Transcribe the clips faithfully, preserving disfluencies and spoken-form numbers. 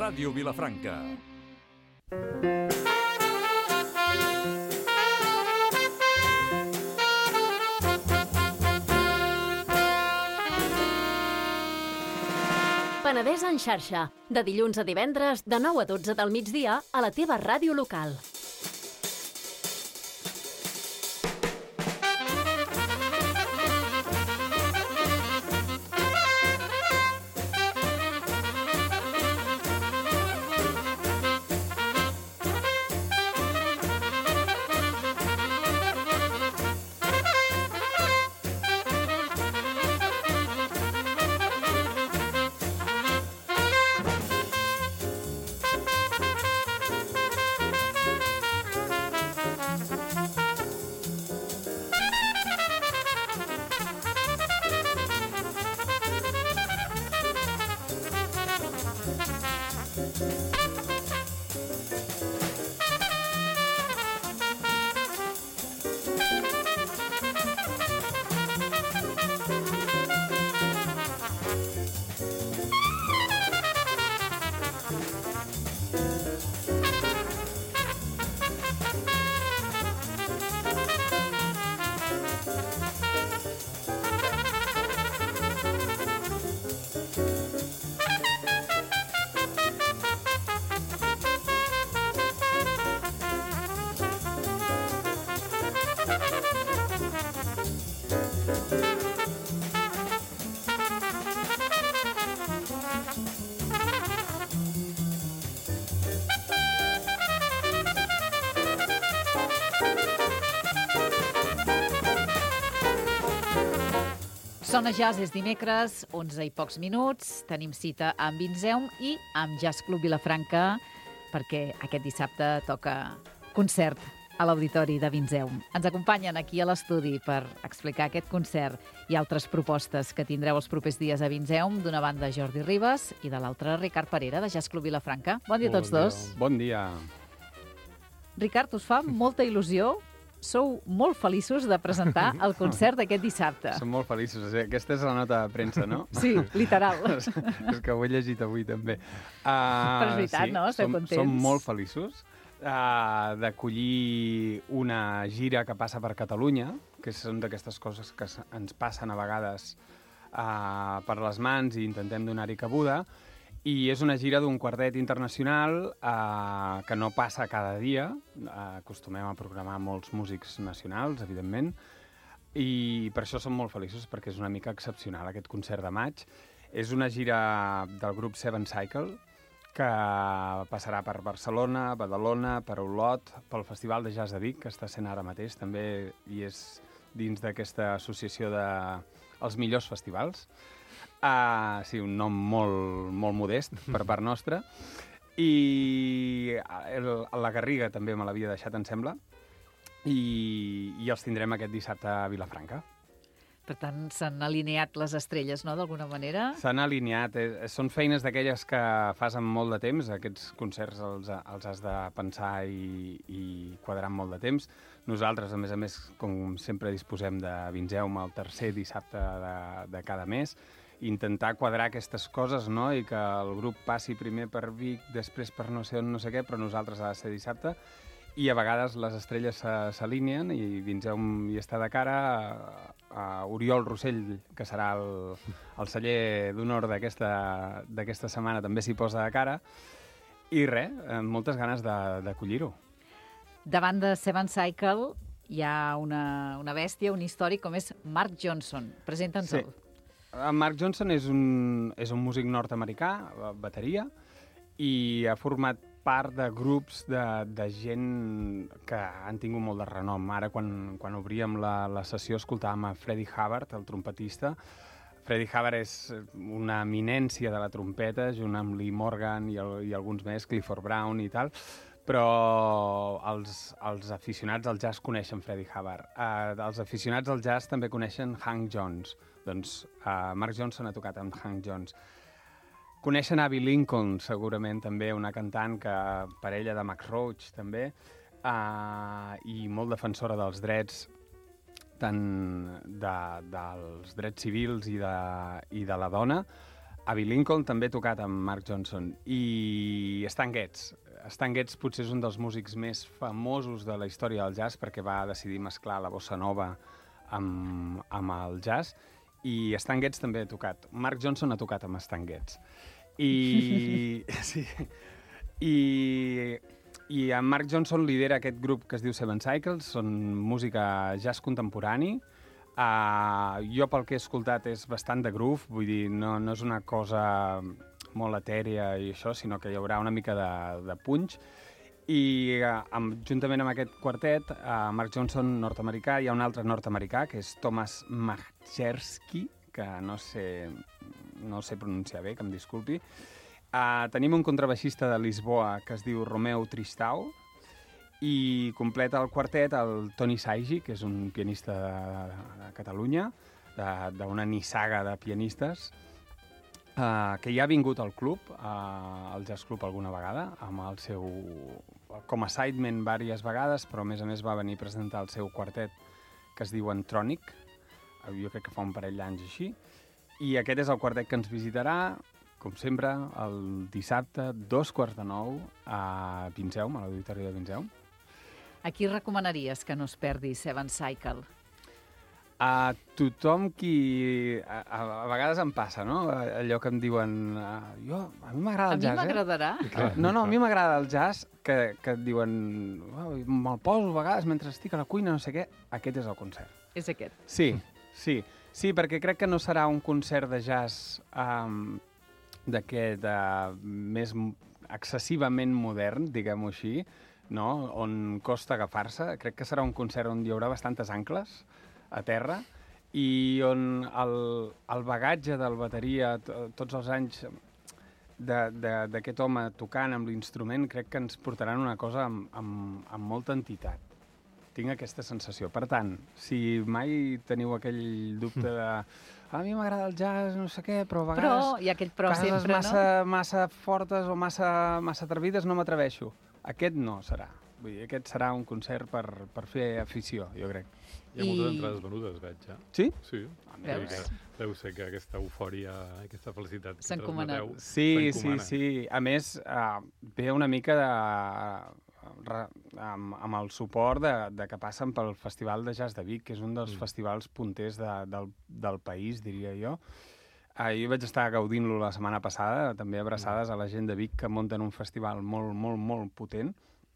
Ràdio Vilafranca. Penedès en xarxa, de dilluns a divendres, de nou a dotze del migdia, a la teva ràdio local. Sona Jazz és dimecres, onze i pocs minuts. Tenim cita amb Vinzeum i amb Jazz Club Vilafranca, perquè aquest dissabte toca concert a l'auditori de Vinzeum. Ens acompanyen aquí a l'estudi per explicar aquest concert i altres propostes que tindreu els propers dies a Vinzeum. D'una banda, Jordi Ribas, i de l'altra, Ricard Parera, de Jazz Club Vilafranca. Bon dia a tots dos. Bon dia. Ricard, us fa molta il·lusió? Sou molt feliços de presentar el concert d'aquest dissabte. Som molt feliços. Aquesta és la nota de premsa, no? Sí, literal. és, és que ho he llegit avui, també. Uh, Però és veritat, sí, no? Esteu som, contents? Som molt feliços uh, d'acollir una gira que passa per Catalunya, que són d'aquestes coses que ens passen a vegades uh, per les mans i intentem donar-hi cabuda. I és una gira d'un quartet internacional eh, que no passa cada dia. Eh, acostumem a programar molts músics nacionals, evidentment, i per això som molt feliços, perquè és una mica excepcional aquest concert de maig. És una gira del grup Seven Cycle, que passarà per Barcelona, Badalona, per Olot, pel Festival de Jazz de Vic, que està sent ara mateix, també, i és dins d'aquesta associació de els millors festivals. Uh, sí, un nom molt, molt modest per part nostra. I el, la Garriga també me l'havia deixat, em sembla. I, i els tindrem aquest dissabte a Vilafranca. Per tant, s'han alineat les estrelles, no?, d'alguna manera? S'han alineat. Eh, són feines d'aquelles que fas amb molt de temps. Aquests concerts els, els has de pensar i, i quadrar amb molt de temps. Nosaltres, a més a més, com sempre disposem de Vinzeum el tercer dissabte de, de cada mes, intentar quadrar aquestes coses, no?, i que el grup passi primer per Vic, després per no sé on, no sé què, però nosaltres ha de ser dissabte, i a vegades les estrelles s'alineen i Vinzeum hi està de cara. A, a Oriol Rossell, que serà el, el celler d'honor d'aquesta setmana, també s'hi posa de cara, i res, amb moltes ganes d'acollir-ho. Davant de Seven Cycle hi ha una, una bèstia, un històric, com és Mark Johnson. Presenta'ns-el. Sí. Mark Johnson és un, és un músic nord-americà, bateria, i ha format part de grups de, de gent que han tingut molt de renom. Ara, quan, quan obríem la, la sessió, escoltàvem a Freddie Hubbard, el trompetista. Freddie Hubbard és una eminència de la trompeta, junt amb Lee Morgan i, el, i alguns més, Clifford Brown i tal, però els, els aficionats al jazz coneixen Freddie Hubbard. Uh, els aficionats al jazz també coneixen Hank Jones. Doncs uh, Mark Johnson ha tocat amb Hank Jones. Coneixen Abby Lincoln, segurament, també, una cantant que parella de Max Roach, també, uh, i molt defensora dels drets, tant de, dels drets civils i de, i de la dona. Abbey Lincoln també he tocat amb Mark Johnson. I Stan Getz. Stan Getz potser és un dels músics més famosos de la història del jazz perquè va decidir mesclar la bossa nova amb, amb el jazz. I Stan Getz també he tocat. Mark Johnson ha tocat amb Stan Getz. I... sí. I... I en Mark Johnson lidera aquest grup que es diu Seven Cycles. Són música jazz contemporani. Uh, jo pel que he escoltat és bastant de groove, vull dir, no, no és una cosa molt etèria i això, sinó que hi haurà una mica de, de punch. I uh, amb, juntament amb aquest quartet, uh, Mark Johnson, nord-americà, hi ha un altre nord-americà, que és Thomas Majerski, que no sé, no sé pronunciar bé, que em disculpi. Uh, tenim un contrabaixista de Lisboa que es diu Romeu Tristau, i completa el quartet el Toni Saigi, que és un pianista de, de Catalunya, d'una nissaga de pianistes, uh, que ja ha vingut al club, uh, al Jazz Club alguna vegada, amb el seu, com a sideman diverses vegades, però a més a més va venir a presentar el seu quartet, que es diu Antronic, jo crec que fa un parell d'anys així, i aquest és el quartet que ens visitarà, com sempre, el dissabte, dos quarts de nou, a Vinzeum, a l'Auditori de Vinzeum. A qui recomanaries que no es perdi Seven Cycle? A tothom qui... A, a vegades em passa, no? Allò que em diuen... Uh, jo, a mi m'agrada el jazz, eh? A mi m'agradarà. Eh? No, no, a mi m'agrada el jazz, que, que et diuen... Oh, me'l poso a vegades mentre estic a la cuina, no sé què. Aquest és el concert. És aquest. Sí, sí. Sí, perquè crec que no serà un concert de jazz um, d'aquest uh, més excessivament modern, diguem-ho així, no? On costa agafar-se. Crec que serà un concert on hi haurà bastantes ancles a terra i on el, el bagatge del bateria, tots els anys d'aquest home tocant amb l'instrument, crec que ens portaran una cosa amb, amb, amb molta entitat. Tinc aquesta sensació. Per tant, si mai teniu aquell dubte de a mi m'agrada el jazz, no sé què, però a vegades... Però, i aquell però sempre, massa, no? massa fortes o massa, massa atrevides no m'atreveixo. Aquest no serà. Vull dir, aquest serà un concert per, per fer afició, jo crec. Hi ha moltes I... entrades venudes, veig, ja. Sí? Sí. Veus? Deu ser que aquesta eufòria, aquesta felicitat que transmeteu sí, sí, sí. A més, uh, ve una mica de, uh, amb, amb el suport de, de que passen pel Festival de Jazz de Vic, que és un dels mm. festivals punters de, del, del país, diria jo. Uh, jo vaig estar gaudint-lo la setmana passada, també abraçades mm. a la gent de Vic, que munten un festival molt, molt, molt potent.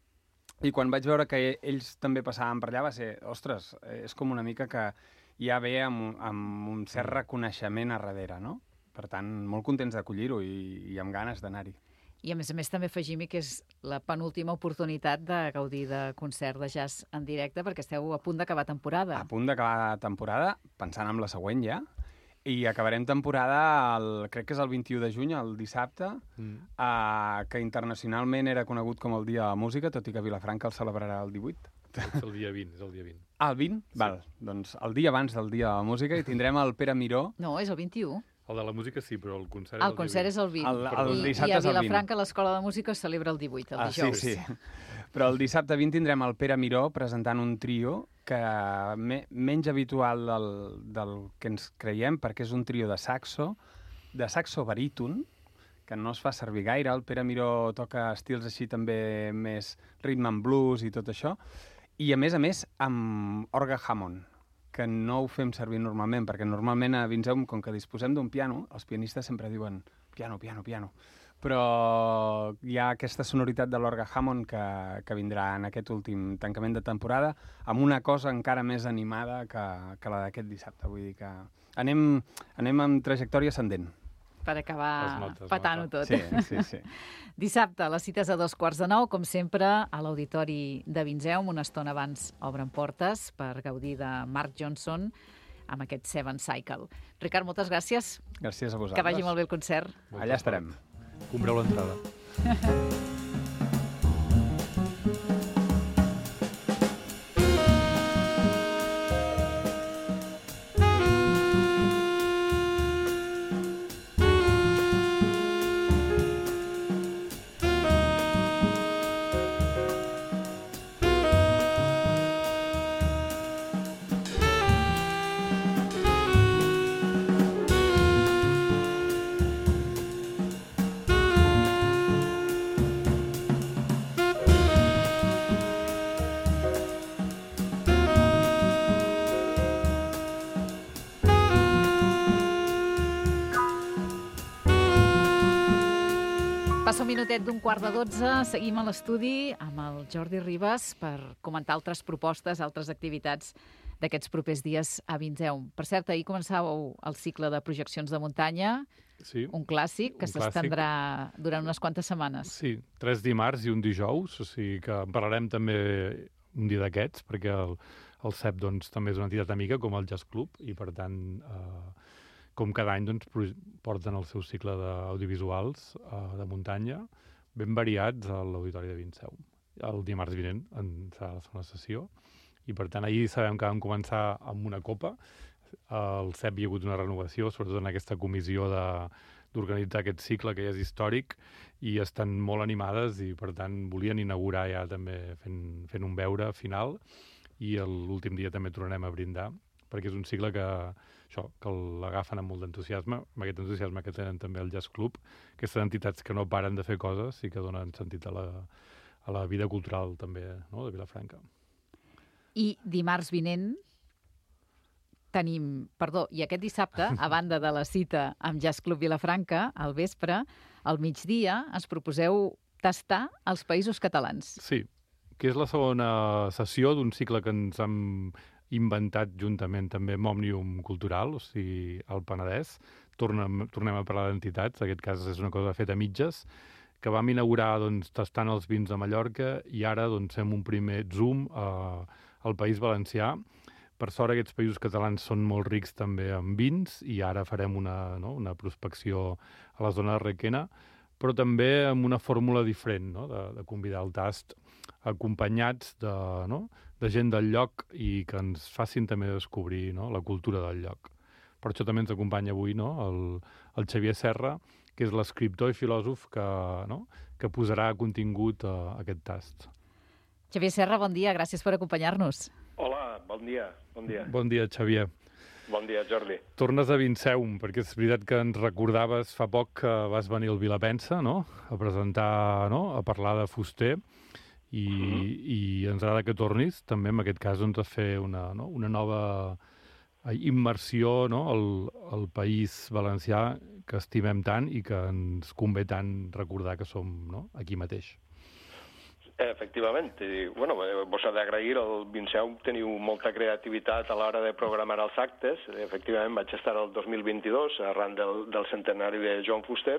I quan vaig veure que ells també passaven per allà va ser, ostres, és com una mica que ja ve amb, amb un cert reconeixement a darrere, no? Per tant, molt contents d'acollir-ho i, i amb ganes d'anar-hi. I a més a més també afegim que és la penúltima oportunitat de gaudir de concert de jazz en directe perquè esteu a punt d'acabar temporada. A punt d'acabar temporada, pensant en la següent ja. I acabarem temporada, el, crec que és el vint-i-u de juny, el dissabte, mm. uh, que internacionalment era conegut com el Dia de la Música, tot i que Vilafranca el celebrarà el divuit. És el dia vint, és el dia vint. Ah, el vint? Sí. Val, doncs el dia abans del Dia de la Música i tindrem el Pere Miró. No, és el vint-i-u. El de la música sí, però el concert és el el concert és el vint. El, el I, dissabte I a és el vint. Vilafranca l'Escola de Música es celebra el divuit, el ah, dijous. Sí, sí. Però el dissabte vint tindrem el Pere Miró presentant un trio que me, menys habitual del, del que ens creiem, perquè és un trio de saxo, de saxo baríton, que no es fa servir gaire. El Pere Miró toca estils així també més rhythm and blues i tot això. I a més a més amb orgue Hammond, que no ho fem servir normalment, perquè normalment a Vinzeum, com que disposem d'un piano, els pianistes sempre diuen piano, piano, piano. Però hi ha aquesta sonoritat de l'orgue Hammond que, que vindrà en aquest últim tancament de temporada amb una cosa encara més animada que, que la d'aquest dissabte. Vull dir que anem, anem amb trajectòria ascendent. Per acabar patant-ho tot. Sí, sí, sí. Dissabte, les cites a dos quarts de nou, com sempre, a l'Auditori de Vinzeum, una estona abans obren portes per gaudir de Mark Johnson amb aquest Seven Cycle. Ricard, moltes gràcies. Gràcies a vosaltres. Que vagi molt bé el concert. Allà estarem. Compreu l'entrada. Passa un minutet d'un quart de dotze, seguim a l'estudi amb el Jordi Ribas per comentar altres propostes, altres activitats d'aquests propers dies a Vinzeum. Per cert, ahir començàveu el cicle de projeccions de muntanya, Sí, un clàssic que un s'estendrà durant unes quantes setmanes. sí, tres dimarts i un dijous, o sigui que en parlarem també un dia d'aquests, perquè el, el C E P doncs, també és una entitat amiga com el Jazz Club i, per tant, eh, com cada any doncs, porten el seu cicle d'audiovisuals eh, de muntanya ben variats a l'Auditori de Vinzeum. El dimarts vinent en serà la segona sessió i, per tant, ahir sabem que vam començar amb una copa. Al C E P hi ha hagut una renovació, sobretot en aquesta comissió de d'organitzar aquest cicle que ja és històric i estan molt animades i, per tant, volien inaugurar ja també fent, fent un beure final i l'últim dia també tornarem a brindar perquè és un cicle que, això, que l'agafen amb molt d'entusiasme, amb aquest entusiasme que tenen també el Jazz Club, aquestes entitats que no paren de fer coses i que donen sentit a la, a la vida cultural també, no?, de Vilafranca. I dimarts vinent tenim, perdó, i aquest dissabte, a banda de la cita amb Jazz Club Vilafranca, al vespre, al migdia, ens proposeu tastar els països catalans. Sí, que és la segona sessió d'un cicle que ens hem inventat juntament també amb Òmnium Cultural, o sigui, al Penedès. Tornem, tornem a parlar d'entitats, en aquest cas és una cosa feta a mitges, que vam inaugurar doncs, tastant els vins de Mallorca i ara doncs, fem un primer zoom eh, al País Valencià. Per sort, aquests països catalans són molt rics també en vins i ara farem una, no, una prospecció a la zona de Requena, però també amb una fórmula diferent, no? de, de convidar al tast acompanyats de, no? de gent del lloc i que ens facin també descobrir, no? la cultura del lloc. Per això també ens acompanya avui, no? el, el Xavier Serra, que és l'escriptor i filòsof que, no? que posarà contingut a, a aquest tast. Xavier Serra, bon dia, gràcies per acompanyar-nos. Hola, bon dia, bon dia. Bon dia, Xavier. Bon dia, Jordi. Tornes a Vinzeum, perquè és veritat que ens recordaves fa poc que vas venir al Vilapensa, no?, a presentar, no?, a parlar de fuster, i, uh-huh. i ens agrada que tornis, també en aquest cas, doncs, a fer una, no?, una nova immersió, no?, al, al País Valencià que estimem tant i que ens convé tant recordar que som, no?, aquí mateix. Efectivament. I, bueno, vos ha d'agrair, al Vinzeum teniu molta creativitat a l'hora de programar els actes. Efectivament, vaig estar el dos mil vint-i-dos arran del, del centenari de Joan Fuster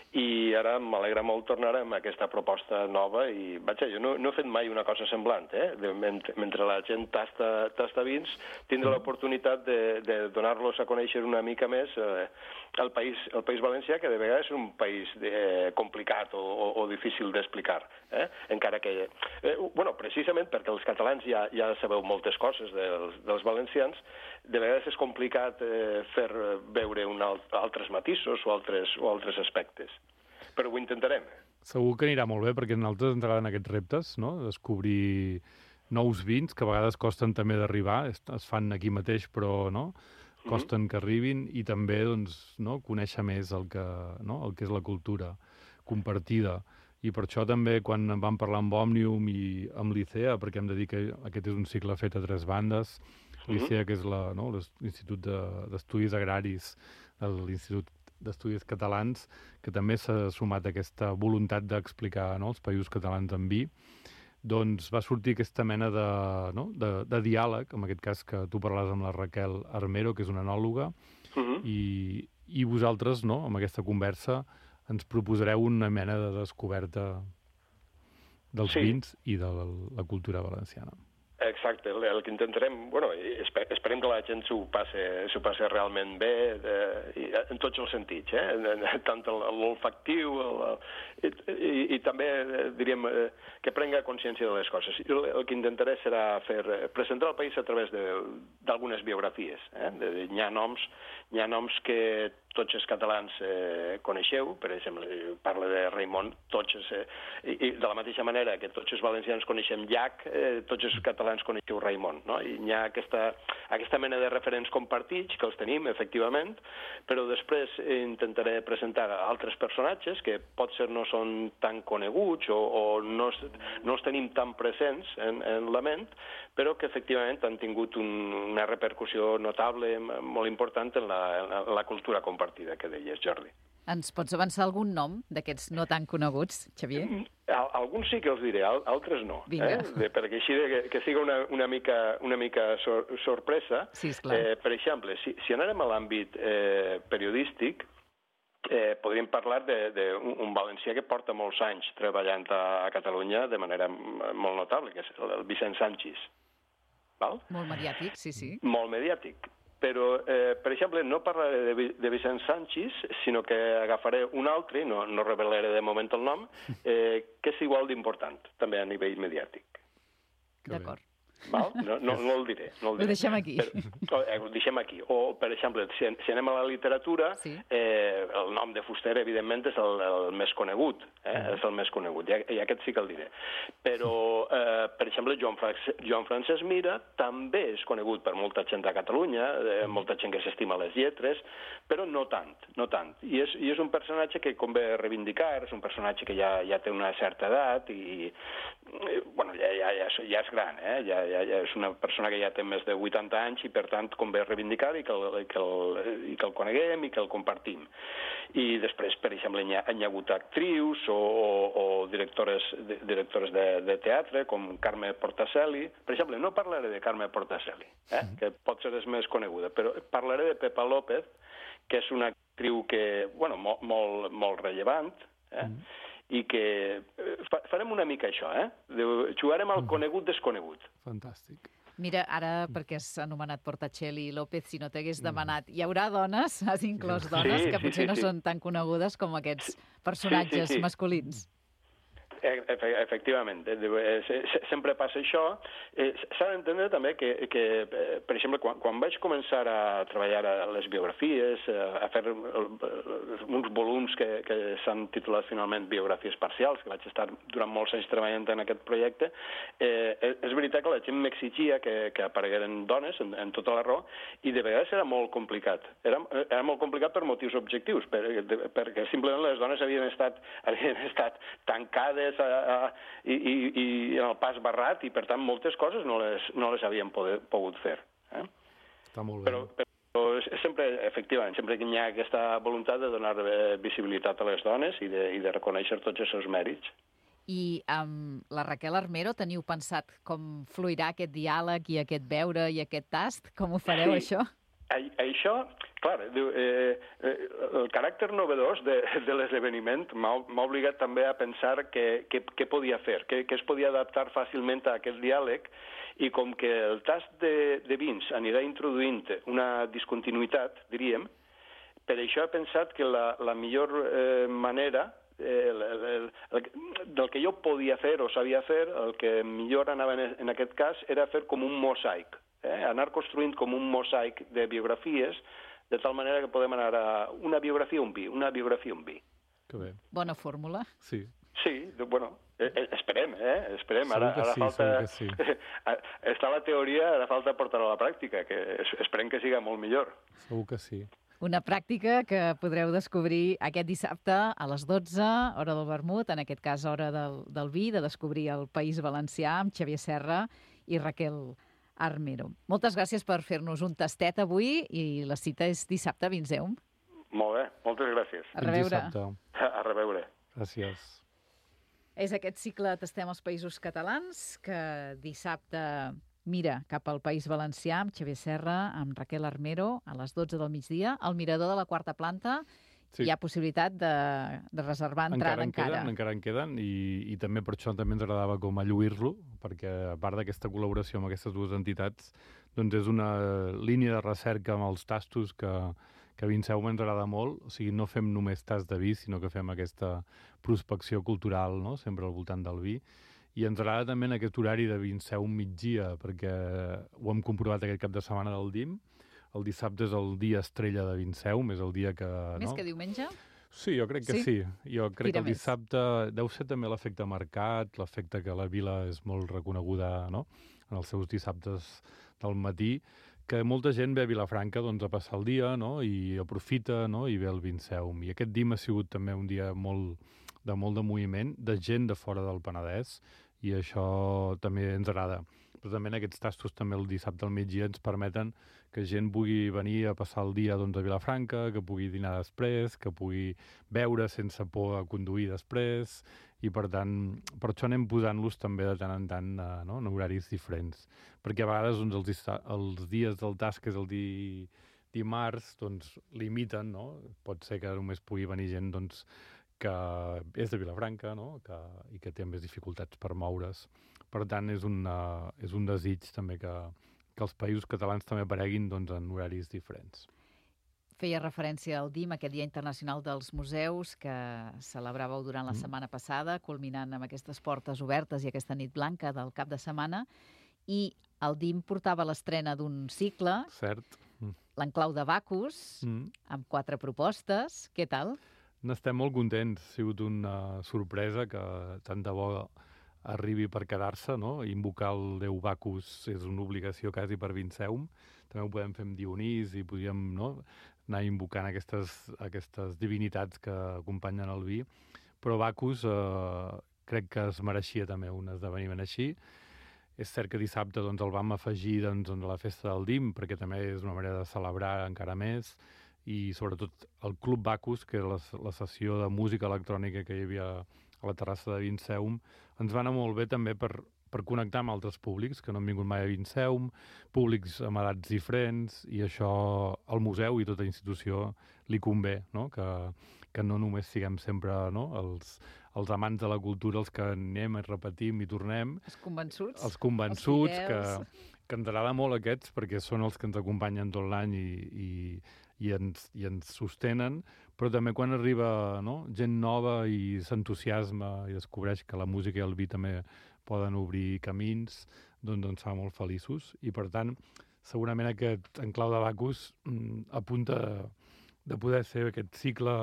i ara m'alegra molt tornar amb aquesta proposta nova i, vaja, jo no, no he fet mai una cosa semblant, eh? De, mentre, mentre la gent tasta, tasta vins, tindre l'oportunitat de, de donar-los a conèixer una mica més eh, el, país, el País Valencià, que de vegades és un país de, complicat o, o, o difícil d'explicar, eh? Encara que, eh, bueno, precisament perquè els catalans ja, ja sabeu moltes coses dels, dels valencians, de vegades és complicat eh, fer veure un alt, altres matisos o altres, o altres aspectes. Però ho intentarem. Segur que anirà molt bé, perquè a nosaltres ens agraden aquests reptes, no?, descobrir nous vins, que a vegades costen també d'arribar, es, es fan aquí mateix, però no? costen mm-hmm. que arribin, i també doncs, no? conèixer més el que, no? el que és la cultura compartida. I per això també, quan vam parlar amb Òmnium i amb l'ICEA, perquè hem de dir que aquest és un cicle fet a tres bandes, l'ICEA, que és la, no, l'Institut d'Estudis Agraris, l'Institut d'Estudis Catalans, que també s'ha sumat a aquesta voluntat d'explicar, no, els països catalans en vi, doncs va sortir aquesta mena de, no, de, de diàleg, en aquest cas que tu parlaves amb la Raquel Armero, que és una enòloga, uh-huh. i, i vosaltres, no, amb aquesta conversa, ens proposareu una mena de descoberta dels sí. vins i de la, la cultura valenciana. Exacte, el, el que intentarem, bueno, esper, esperem que la gent s'ho passe, s'ho passe realment bé, de, i, en tots els sentits, eh? tant l'olfactiu, i, i, i també, diríem, que prenga consciència de les coses. El, el que intentaré serà fer, presentar el país a través d'algunes biografies. Eh? De, de, hi ha noms, hi ha noms que tots els catalans eh, coneixeu, per exemple, parla de Raimon, tots els, eh, i, i de la mateixa manera que tots els valencians coneixem Llach, eh, tots els catalans coneixeu Raimon, no? I hi ha aquesta, aquesta mena de referents compartits, que els tenim, efectivament, però després intentaré presentar altres personatges que potser no són tan coneguts o, o no, no els tenim tan presents en, en la ment, però que efectivament han tingut un, una repercussió notable, molt important en la, en la cultura compartida que deies, Jordi. Ens pots avançar algun nom d'aquests no tan coneguts, Xavier? Al, alguns sí que els diré, al, altres no. Vinga. Eh? De, perquè així de, que, que sigui una, una mica, una mica sor, sorpresa. Sí, esclar. Eh, per exemple, si, si anàrem a l'àmbit eh, periodístic, eh, podríem parlar d'un un valencià que porta molts anys treballant a, a Catalunya de manera molt notable, que és el, el Vicent Sanchis. Val? Molt mediàtic, sí, sí. Molt mediàtic. Però, eh, per exemple, no parlaré de, de Vicent Sanchis, sinó que agafaré un altre, no, no revelaré de moment el nom, eh, que és igual d'important, també a nivell mediàtic. D'acord. Val? No, no, no el diré. No el diré. Ho deixem aquí. Però, eh, ho deixem aquí. O, per exemple, si, si anem a la literatura, sí. eh, el nom de Fuster, evidentment, és el, el més conegut. Eh? Mm. És el més conegut, i, i aquest sí que el diré. Però, eh, per exemple, Joan, Francesc, Joan Francesc Mira també és conegut per molta gent a Catalunya, eh, molta gent que s'estima les lletres, però no tant, no tant. I és, i és un personatge que convé reivindicar, és un personatge que ja, ja té una certa edat i, i bueno, ja, ja, ja, ja és gran, eh? Ja, ja, ja és una persona que ja té més de vuitanta anys i, per tant, convé reivindicar i que el, que el, i que el coneguem i que el compartim. I després, per exemple, hi ha, hi ha hagut actrius o, o, o directores, directores de, de teatre, com Carme Portacelli. Per exemple, no parlaré de Carme Portacelli, eh? que potser és més coneguda, però parlaré de Pepa López, que és una actriu que, bueno, molt, molt, molt rellevant, eh? Mm. i que fa, farem una mica això, eh? Jugarem al conegut desconegut. Fantàstic. Mira, ara, perquè has anomenat Portacelli i López, si no t'hagués demanat, hi haurà dones, has inclòs dones, sí, que sí, potser sí, no sí. són tan conegudes com aquests personatges sí, sí, sí. masculins. Efectivament, sempre passa això. S'ha d'entendre també que, que per exemple, quan, quan vaig començar a treballar a les biografies, a fer uns volums que, que s'han titulat finalment biografies parcials, que vaig estar durant molts anys treballant en aquest projecte, eh, és veritat que la gent m'exigia que, que aparegueren dones en, en tota la raó, i de vegades era molt complicat. Era, era molt complicat per motius objectius, per, perquè simplement les dones havien estat, havien estat tancades A, a, i, i, i en el pas barrat, i per tant moltes coses no les, no les havien poder, pogut fer. Eh? Està molt bé. Però, però sempre, efectivament, sempre que hi ha aquesta voluntat de donar visibilitat a les dones i de, i de reconèixer tots els seus mèrits. I amb la Raquel Armero teniu pensat com fluirà aquest diàleg i aquest veure i aquest tast? Com ho fareu, sí. això? A, això, clar, eh, eh, el caràcter novedós de, de l'esdeveniment m'ha obligat també a pensar què podia fer, què es podia adaptar fàcilment a aquest diàleg, i com que el tast de, de vins anirà introduint una discontinuïtat, diríem, per això he pensat que la, la millor eh, manera eh, el, el, el, del que jo podia fer o sabia fer, el que millor anava en, en aquest cas era fer com un mosaic. Eh, anar construint com un mosaic de biografies, de tal manera que podem anar a una biografia un vi, una biografia un vi. Que bé. Bona fórmula. Sí. Sí, bueno, eh, esperem, eh? Esperem. Segur ara, que ara sí, falta... segur que sí. Està la teoria, ara falta portar-la a la pràctica, que esperem que siga molt millor. Segur que sí. Una pràctica que podreu descobrir aquest dissabte a les dotze, hora del vermut, en aquest cas hora del, del vi, de descobrir el País Valencià amb Xavier Serra i Raquel Armero. Moltes gràcies per fer-nos un tastet avui, i la cita és dissabte a Vinseum. Molt bé, moltes gràcies. A reveure. A reveure. Gràcies. És aquest cicle Tastem els Països Catalans, que dissabte mira cap al País Valencià amb Xavier Serra, amb Raquel Armero, a les dotze del migdia, al mirador de la quarta planta. Sí. Hi ha possibilitat de, de reservar entrada encara. Encara en queden, encara en queden, i, i també per això també ens agradava com a lluir-lo, perquè a part d'aquesta col·laboració amb aquestes dues entitats, doncs és una línia de recerca amb els tastos que, que a Vinseum ens agrada molt. O sigui, no fem només tast de vi, sinó que fem aquesta prospecció cultural, no?, sempre al voltant del vi. I ens agrada també en aquest horari de Vinseum migdia, perquè ho hem comprovat aquest cap de setmana del D I M. El dissabte és el dia estrella de Vinseum, és el dia que... Més no? que diumenge? Sí, jo crec que sí. sí. Jo crec Tira que el dissabte més. Deu ser també l'efecte mercat, l'efecte que la vila és molt reconeguda, no?, en els seus dissabtes del matí, que molta gent ve a Vilafranca, doncs, a passar el dia, no?, i aprofita, no?, i ve al Vinseum. I aquest D I M ha sigut també un dia molt de molt de moviment, de gent de fora del Penedès, i això també ens agrada. però també en aquests tastos també el dissabte al migdia ens permeten que gent pugui venir a passar el dia doncs, a Vilafranca, que pugui dinar després, que pugui beure sense por a conduir després, i per tant, per això anem posant-los també de tant en tant eh, no? en horaris diferents. Perquè a vegades doncs, els, els dies del task, que és el di, dimarts, doncs limiten, no? Pot ser que només pugui venir gent doncs, que és de Vilafranca, no? que, i que té més dificultats per moure's. Per tant, és un, uh, és un desig també que, que els països catalans també apareguin doncs, en horaris diferents. Feia referència al D I M, aquest Dia Internacional dels Museus, que celebràveu durant la mm. setmana passada, culminant amb aquestes portes obertes i aquesta nit blanca del cap de setmana, i el D I M portava l'estrena d'un cicle, Cert. Mm. l'Enclau de Bacus, mm. amb quatre propostes. Què tal? N'estem molt contents. Ha sigut una sorpresa que tant de bo arribi per quedar-se, no? Invocar el déu Bacus és una obligació quasi per Vinceum. També ho podem fer amb Dionís i podríem no? anar invocant aquestes, aquestes divinitats que acompanyen el vi. Però Bacus eh, crec que es mereixia també un esdeveniment així. És cert que dissabte doncs, el vam afegir doncs, a la festa del D I M, perquè també és una manera de celebrar encara més, i sobretot el Club Bacus, que era la, la sessió de música electrònica que hi havia a la terrassa de Vinceum, ens va anar molt bé també per, per connectar amb altres públics que no han vingut mai a Vinceum, públics amb edats diferents, i això al museu i tota institució li convé, no? Que, que no només siguem sempre no? els, els amants de la cultura, els que anem, repetim i tornem. Els convençuts. Els convençuts, els que, que ens agrada molt aquests, perquè són els que ens acompanyen tot l'any i, i, i, ens, i ens sostenen, però també quan arriba no? gent nova i s'entusiasma i descobreix que la música i el vi també poden obrir camins, doncs ens fa molt feliços. I per tant, segurament aquest Enclau de Bacus mm, apunta de poder ser aquest cicle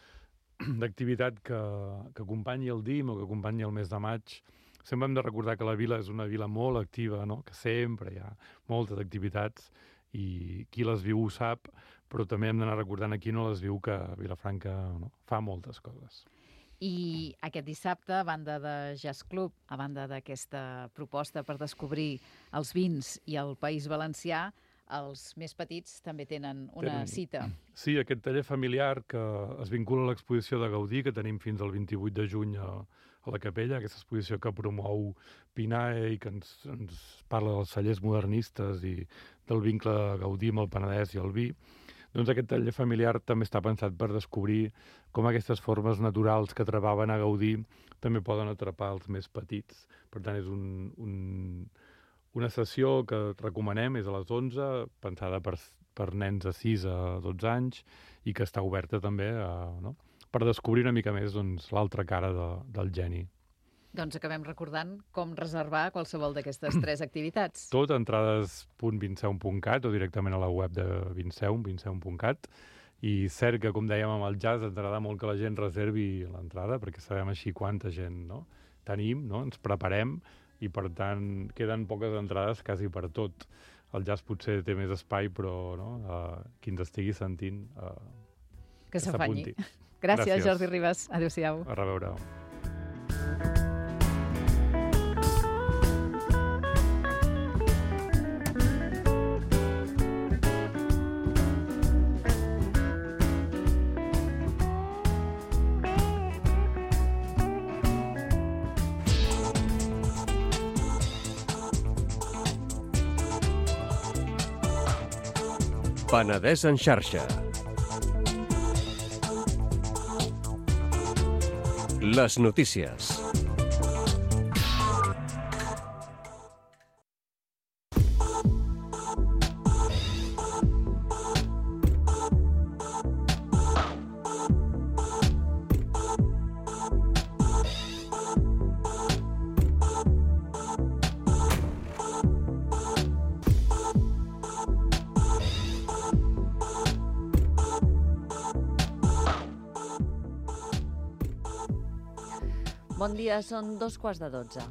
d'activitat que, que acompanyi el D I M o que acompanyi el mes de maig. Sempre hem de recordar que la vila és una vila molt activa, no? Que sempre hi ha moltes activitats i qui les viu ho sap, però també hem d'anar recordant a qui no les viu que Vilafranca no? fa moltes coses. I aquest dissabte, a banda de Jazz Club, a banda d'aquesta proposta per descobrir els vins i el País Valencià, els més petits també tenen una tenen... cita. Sí, aquest taller familiar que es vincula a l'exposició de Gaudí, que tenim fins al vint-i-vuit de juny a, a la Capella, aquesta exposició que promou Pinae i que ens, ens parla dels cellers modernistes i del vincle Gaudí amb el Penedès i el vi. Doncs aquest taller familiar també està pensat per descobrir com aquestes formes naturals que atrapaven a Gaudí també poden atrapar els més petits. Per tant, és un, un, una sessió que recomanem, és a les onze, pensada per, per nens de sis a dotze anys i que està oberta també a, no? per descobrir una mica més doncs, l'altra cara de, del geni. Doncs acabem recordant com reservar qualsevol d'aquestes tres activitats. Tot a entrades punt vinceum punt cat o directament a la web de Vinceum, vinceum punt cat. I cert que, com dèiem amb el jazz, ens agrada molt que la gent reservi l'entrada, perquè sabem així quanta gent no? tenim, no? ens preparem, i per tant queden poques entrades quasi per tot. El jazz potser té més espai, però no? uh, qui ens estigui sentint uh, que s'afanyi. Gràcies, Gràcies, Jordi Ribas. Adéu-siau. A reveure. Penedès en xarxa. Les notícies. Bon dia, són dos quarts de dotze.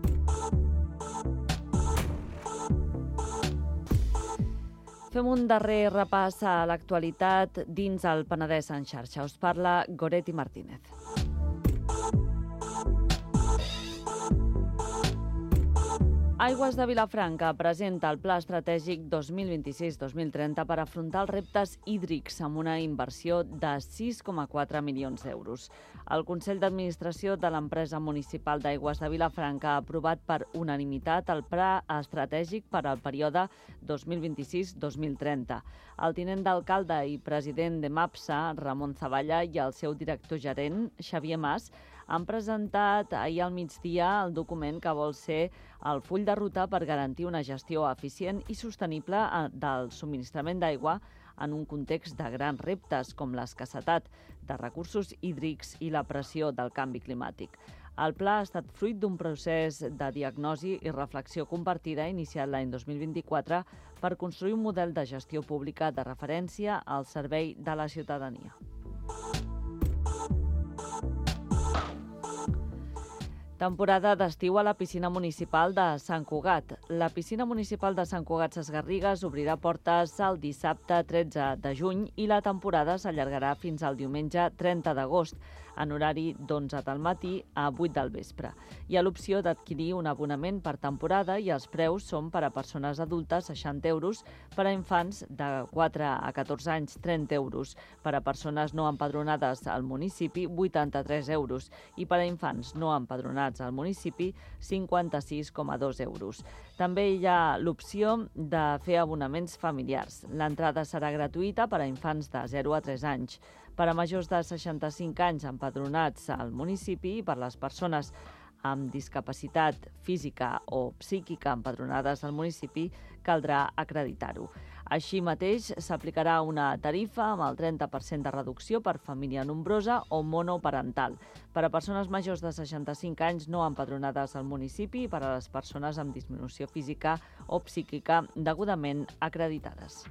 Fem un darrer repàs a l'actualitat dins el Penedès en xarxa. Us parla Goretti Martínez. Aigües de Vilafranca presenta el Pla Estratègic dos mil vint-i-sis dos mil trenta per afrontar els reptes hídrics amb una inversió de sis coma quatre milions d'euros. El Consell d'Administració de l'empresa municipal d'Aigües de Vilafranca ha aprovat per unanimitat el Pla Estratègic per al període dos mil vint-i-sis dos mil trenta. El tinent d'alcalde i president de MAPSA, Ramon Zavalla, i el seu director gerent, Xavier Mas, han presentat ahir al migdia el document que vol ser el full de ruta per garantir una gestió eficient i sostenible del subministrament d'aigua en un context de grans reptes com l'escassetat de recursos hídrics i la pressió del canvi climàtic. El pla ha estat fruit d'un procés de diagnosi i reflexió compartida iniciat l'any dos mil vint-i-quatre per construir un model de gestió pública de referència al servei de la ciutadania. Temporada d'estiu a la piscina municipal de Sant Cugat. La piscina municipal de Sant Cugat Sesgarrigues obrirà portes el dissabte tretze de juny i la temporada s'allargarà fins al diumenge trenta d'agost, en horari d'onze del matí a vuit del vespre. Hi ha l'opció d'adquirir un abonament per temporada i els preus són per a persones adultes seixanta euros, per a infants de quatre a catorze anys trenta euros, per a persones no empadronades al municipi vuitanta-tres euros i per a infants no empadronats al municipi cinquanta-sis coma dos euros. També hi ha l'opció de fer abonaments familiars. L'entrada serà gratuïta per a infants de zero a tres anys. Per a majors de seixanta-cinc anys empadronats al municipi i per les persones amb discapacitat física o psíquica empadronades al municipi caldrà acreditar-ho. Així mateix, s'aplicarà una tarifa amb el trenta per cent de reducció per família nombrosa o monoparental, per a persones majors de seixanta-cinc anys no empadronades al municipi i per a les persones amb disminució física o psíquica degudament acreditades.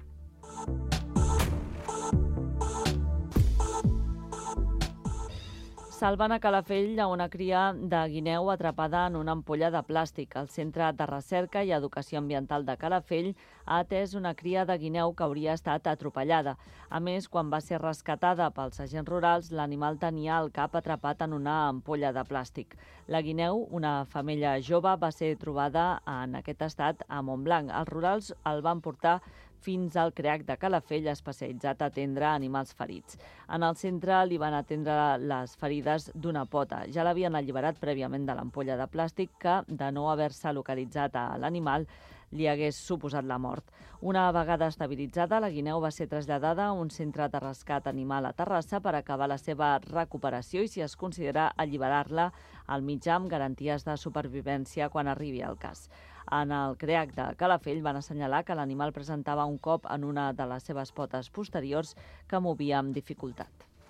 Salven a Calafell a una cria de guineu atrapada en una ampolla de plàstic. El Centre de Recerca i Educació Ambiental de Calafell ha atès una cria de guineu que hauria estat atropellada. A més, quan va ser rescatada pels agents rurals, l'animal tenia el cap atrapat en una ampolla de plàstic. La guineu, una femella jove, va ser trobada en aquest estat a Montblanc. Els rurals el van portar fins al CREAC de Calafell, especialitzat a atendre animals ferits. En el centre li van atendre les ferides d'una pota. Ja l'havien alliberat prèviament de l'ampolla de plàstic que, de no haver-se localitzat a l'animal, li hagués suposat la mort. Una vegada estabilitzada, la guineu va ser traslladada a un centre de rescat animal a Terrassa per acabar la seva recuperació i, si es considera, alliberar-la al mitjà amb garanties de supervivència quan arribi el cas. En el CREAC de Calafell van assenyalar que l'animal presentava un cop en una de les seves potes posteriors que movia amb dificultat.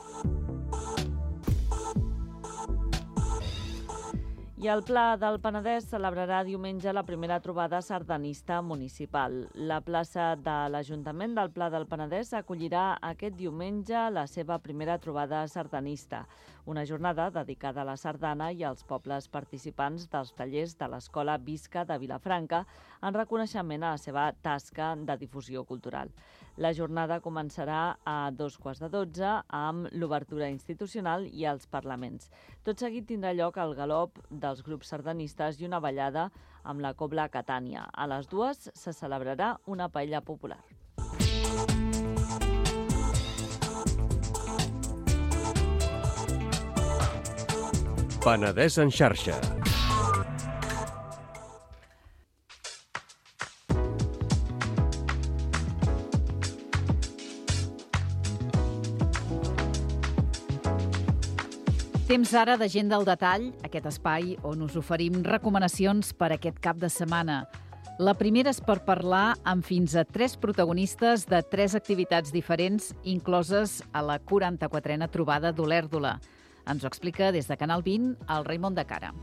I el Pla del Penedès celebrarà diumenge la primera trobada sardanista municipal. La plaça de l'Ajuntament del Pla del Penedès acollirà aquest diumenge la seva primera trobada sardanista, una jornada dedicada a la sardana i als pobles participants dels tallers de l'Escola Visca de Vilafranca en reconeixement a la seva tasca de difusió cultural. La jornada començarà a dos quarts de dotze amb l'obertura institucional i els parlaments. Tot seguit tindrà lloc el galop dels grups sardanistes i una ballada amb la Cobla Catània. A les dues se celebrarà una paella popular. Penedès en xarxa. Temps ara de Gent del Detall, aquest espai on us oferim recomanacions per aquest cap de setmana. La primera és per parlar amb fins a tres protagonistes de tres activitats diferents incloses a la quaranta-quatrena trobada d'Olèrdola. Ens ho explica des de Canal vint el Raimon de Cara.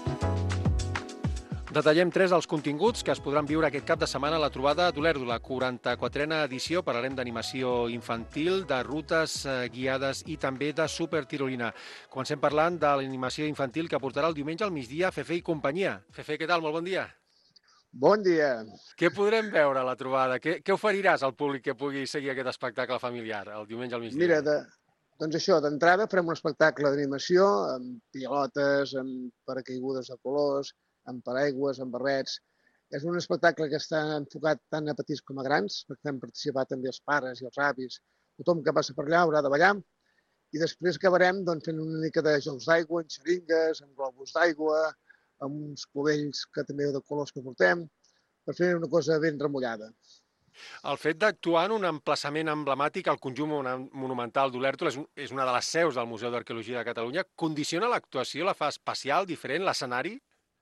Detallem tres dels continguts que es podran viure aquest cap de setmana a la trobada d'Olèrdola, quaranta-quatrena edició. Parlarem d'animació infantil, de rutes guiades i també de supertirolina. Comencem parlant de l'animació infantil que portarà el diumenge al migdia Fefe i companyia. Fefe, què tal? Molt bon dia. Bon dia. Què podrem veure a la trobada? Què, què oferiràs al públic que pugui seguir aquest espectacle familiar el diumenge al migdia? Mira, de, doncs això, d'entrada farem un espectacle d'animació amb pilotes, amb paracaigudes de colors, amb paraigües, amb barrets. És un espectacle que està enfocat tant a petits com a grans, perquè hem participat també els pares i els avis, tothom que passa per allà haurà de ballar, i després acabarem doncs, fent una mica de jocs d'aigua, amb xeringues, amb globus d'aigua, amb uns cubells que també de colors que portem, per fer una cosa ben remullada. El fet d'actuar en un emplaçament emblemàtic, el conjunt monumental d'Olèrdola, és una de les seus del Museu d'Arqueologia de Catalunya, condiciona l'actuació, la fa especial, diferent, l'escenari?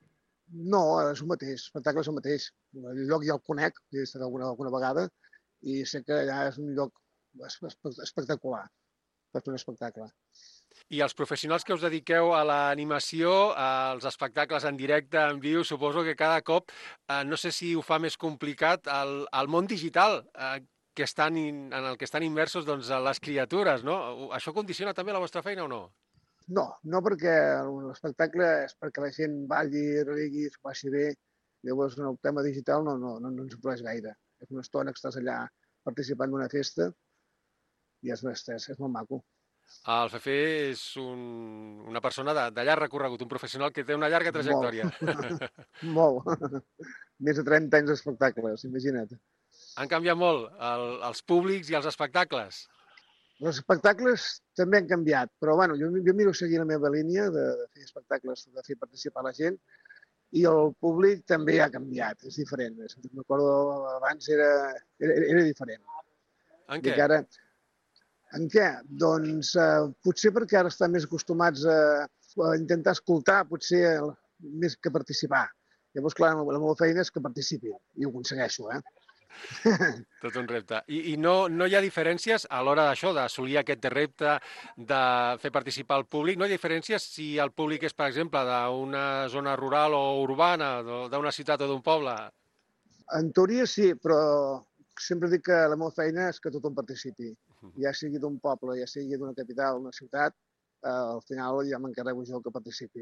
No, és el mateix, l'espectacle és el mateix. El lloc ja el conec, he estat alguna, alguna vegada, i sé que allà és un lloc espectacular per fer un espectacle. I els professionals que us dediqueu a l'animació, als espectacles en directe, en viu, suposo que cada cop, eh, no sé si ho fa més complicat, el, el món digital eh, que estan in, en el que estan immersos doncs, les criatures, no? Això condiciona també la vostra feina o no? No, no perquè l'espectacle és perquè la gent balli, rigui, s'ho passi bé. Llavors, el tema digital no, no, no, no ens influeix gaire. És una estona que estàs allà participant d'una festa i és, és, és molt maco. El Fefe és un, una persona de, de llarg recorregut, un professional que té una llarga trajectòria. Molt. Molt. Més de trenta anys d'espectacles, imagina't. Han canviat molt el, els públics i els espectacles? Els espectacles també han canviat, però bueno, jo, jo miro seguir la meva línia de, de fer espectacles, de fer participar la gent, i el públic també ha canviat, és diferent. M'acordo, abans era, era, era diferent. En què? Ara, en què? Doncs eh, potser perquè ara estan més acostumats a, a intentar escoltar, potser més que participar. Llavors, clar, la meva feina és que participin, i ho aconsegueixo, eh? Tot un repte. I, i no, no hi ha diferències a l'hora d'això, d'assolir aquest repte, de fer participar el públic? No hi ha diferències si el públic és, per exemple, d'una zona rural o urbana, d'una ciutat o d'un poble? En teoria sí, però sempre dic que la meva feina és que tothom participi. Ja sigui d'un poble, ja sigui d'una capital, d'una ciutat, eh, al final ja m'encarrego jo que participin.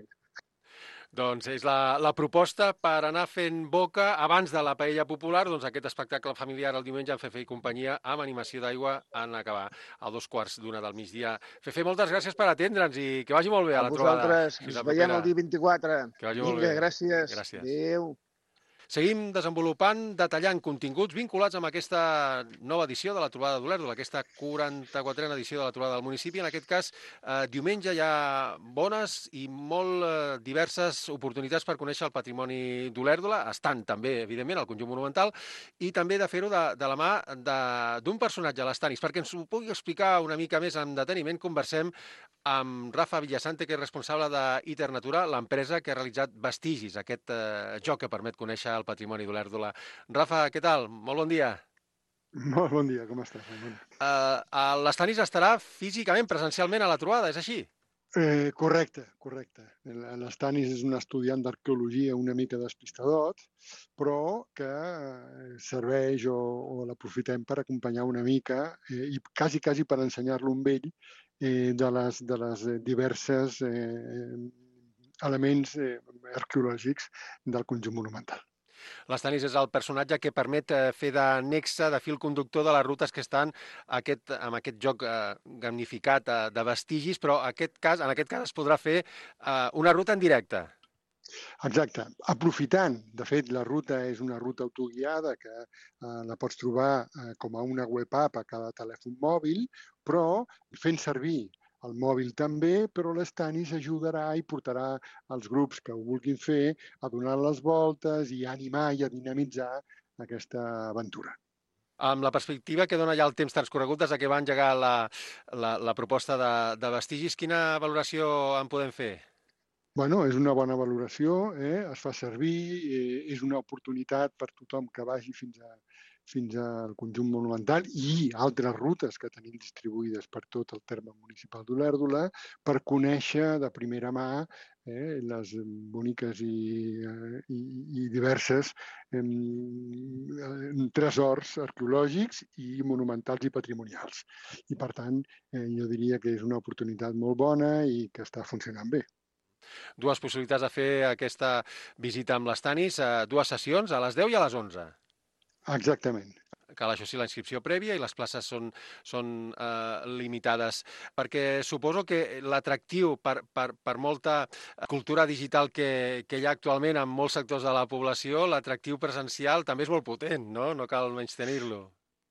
Doncs és la, la proposta per anar fent boca abans de la paella popular, doncs aquest espectacle familiar el diumenge en Fefe i companyia amb animació d'aigua en acabar a dos quarts d'una del migdia. Fefe, moltes gràcies per atendre'ns i que vagi molt bé a, a la trobada. A vosaltres, ens veiem el dia vint-i-quatre. Que vagi molt Vinga, bé. gràcies. Gràcies. Adéu. Seguim desenvolupant, detallant continguts vinculats amb aquesta nova edició de la Trobada d'Olèrdola, aquesta quaranta-quatrena edició de la Trobada del municipi. En aquest cas, eh, diumenge hi ha bones i molt eh, diverses oportunitats per conèixer el patrimoni d'Olèrdola, estant també, evidentment, al conjunt monumental, i també de fer-ho de, de la mà d'un personatge, l'Estanis. Perquè ens ho pugui explicar una mica més amb deteniment, conversem amb Rafa Villasante, que és responsable d'Iter Natura, l'empresa que ha realitzat Vestigis, aquest eh, joc que permet conèixer el patrimoni d'Olèrdola. Rafa, què tal? Molt bon dia. Molt bon dia, com estàs? Uh, L'Estanis estarà físicament, presencialment a la trobada, és així? Eh, correcte, correcte. L'Estanis és un estudiant d'arqueologia una mica despistadot, però que serveix o, o l'aprofitem per acompanyar una mica eh, i quasi, quasi per ensenyar-lo amb ell eh, de, les, de les diverses eh, elements eh, arqueològics del conjunt monumental. L'Estanis és el personatge que permet fer de nexe, de fil conductor de les rutes que estan aquest, amb aquest joc eh, gamificat eh, de vestigis, però aquest cas, en aquest cas es podrà fer eh, una ruta en directe. Exacte. Aprofitant, de fet, la ruta és una ruta autoguiada que eh, la pots trobar eh, com a una web app a cada telèfon mòbil, però fent servir el mòbil també, però l'Estanis ajudarà i portarà els grups que ho vulguin fer a donar les voltes i a animar i a dinamitzar aquesta aventura. Amb la perspectiva que dona ja el temps transcorregut des que va engegar la, la, la proposta de, de vestigis, quina valoració en podem fer? Bueno, és una bona valoració, eh? Es fa servir, eh, és una oportunitat per tothom que vagi fins a fins al conjunt monumental i altres rutes que tenim distribuïdes per tot el terme municipal d'Olèrdola per conèixer de primera mà eh, les boniques i, eh, i, i diverses eh, tresors arqueològics i monumentals i patrimonials. I, per tant, eh, jo diria que és una oportunitat molt bona i que està funcionant bé. Dues possibilitats de fer aquesta visita amb l'Estanis, dues sessions, a les deu i a les onze. Exactament. cal això sí, la inscripció prèvia i les places són, són eh, limitades. Perquè suposo que l'atractiu per, per, per molta cultura digital que, que hi ha actualment en molts sectors de la població, l'atractiu presencial també és molt potent, no? No cal menystenir-lo.